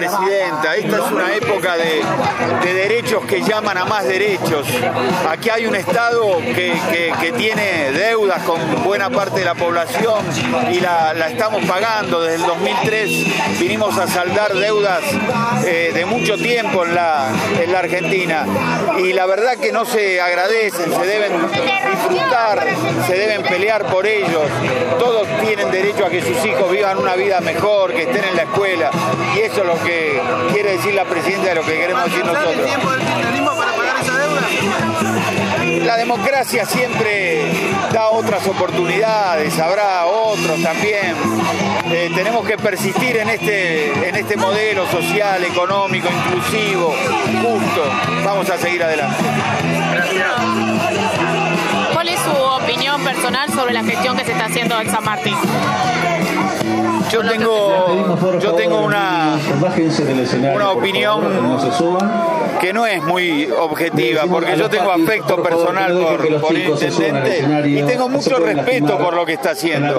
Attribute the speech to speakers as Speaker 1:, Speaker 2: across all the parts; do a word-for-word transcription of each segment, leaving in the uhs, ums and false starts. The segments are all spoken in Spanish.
Speaker 1: Presidenta. Esta es una época de, de derechos que llaman a más derechos. Aquí hay un Estado que, que, que tiene deudas con buena parte de la población y la, la estamos pagando. Desde el dos mil tres vinimos a saldar deudas eh, de mucho tiempo en la, en la Argentina. Y la verdad que no se agradecen, se deben disfrutar, se deben pelear por ellos. Todos tienen derecho a que sus hijos vivan una vida mejor, que estén en la escuela. Y eso es lo que quiere decir la Presidenta, de lo que queremos decir nosotros.
Speaker 2: ¿El tiempo del kirchnerismo para pagar esa deuda?
Speaker 1: La democracia siempre da otras oportunidades, habrá otros también. Eh, tenemos que persistir en este, en este modelo social, económico, inclusivo, justo. Vamos a seguir adelante.
Speaker 3: ¿Cuál es su opinión personal sobre la gestión que se está haciendo en San Martín?
Speaker 1: Yo tengo, yo tengo una, una opinión que no es muy objetiva, porque yo tengo afecto personal por, por el intendente y tengo mucho respeto por lo que está haciendo.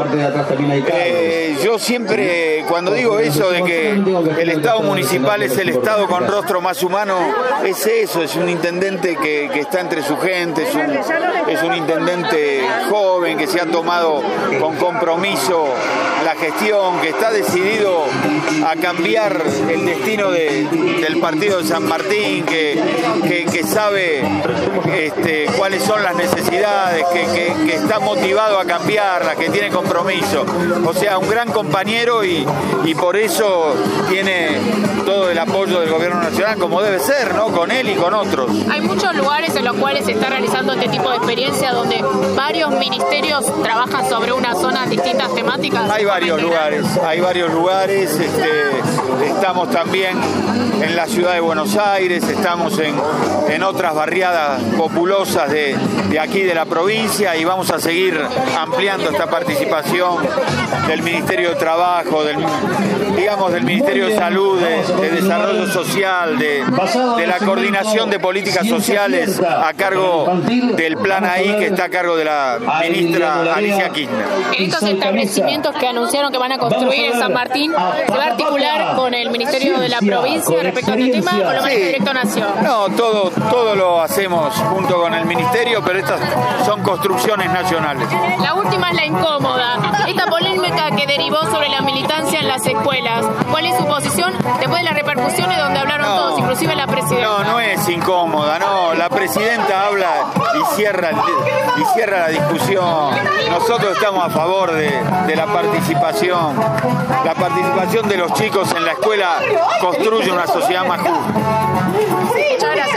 Speaker 1: Eh, yo siempre, cuando digo eso de que el Estado municipal es el Estado con rostro más humano, es eso, es un intendente que, que está entre su gente, es un, es un intendente joven que se ha tomado con compromiso la gestión, que está decidido a cambiar el destino de, del partido de San Martín, que, que, que sabe este, cuáles son las necesidades, que, que, que está motivado a cambiarlas, que tiene compromiso. O sea, un gran compañero y, y por eso tiene todo el apoyo del Gobierno Nacional, como debe ser, ¿no? Con él y con otros.
Speaker 3: Hay muchos lugares en los cuales se está realizando este tipo de experiencia donde varios ministerios trabajan sobre una zona distintas temáticas.
Speaker 1: Hay varios lugares, hay varios lugares, este, estamos también en la ciudad de Buenos Aires, estamos en, en otras barriadas populosas de, de aquí de la provincia y vamos a seguir ampliando esta participación del Ministerio de Trabajo, del, digamos del Ministerio de Salud, de, de Desarrollo Social, de, de la coordinación de políticas sociales a cargo del plan ahí que está a cargo de la ministra Alicia Kirchner.
Speaker 3: En estos establecimientos que anunciaron que van a construir en San Martín, ¿se va a articular con el Ministerio de la provincia respecto a este tema o lo maneja directo Nación?
Speaker 1: No, todo, todo lo hacemos junto con el Ministerio, pero estas son construcciones nacionales.
Speaker 3: La última es la incómoda. Esta polémica que derivó sobre la militancia en las escuelas. ¿Cuál es su posición después de las repercusiones donde hablaron no, todos, inclusive la Presidenta?
Speaker 1: No, no es incómoda, no. La Presidenta habla y cierra, y cierra la discusión. Nosotros estamos a favor de, de la participación. La participación de los chicos en la escuela construye una sociedad más justa.
Speaker 3: Muchas gracias.